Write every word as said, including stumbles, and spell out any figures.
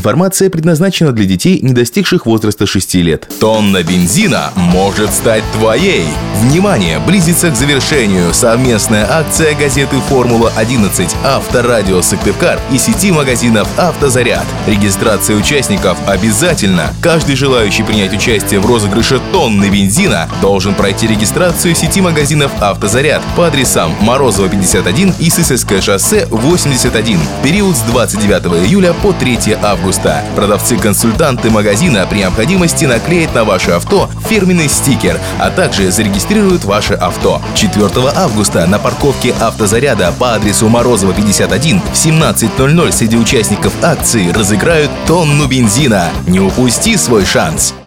Информация предназначена для детей, не достигших возраста шести лет. Тонна бензина может стать твоей. Внимание! Близится к завершению совместная акция газеты «Формула-одиннадцать», Авторадио Сыктывкар и сети магазинов «Автозаряд». Регистрация участников обязательно. Каждый желающий принять участие в розыгрыше тонны бензина должен пройти регистрацию сети магазинов «Автозаряд» по адресам Морозова, пятьдесят один и Сысоевское шоссе, восемьдесят один. Период с двадцать девятого июля по третьего августа. Продавцы-консультанты магазина при необходимости наклеят на ваше авто фирменный стикер, а также зарегистрируют ваше авто. четвёртого августа на парковке «Автозаряда» по адресу Морозова, пятьдесят один в семнадцать ноль ноль среди участников акции разыграют тонну бензина. Не упусти свой шанс!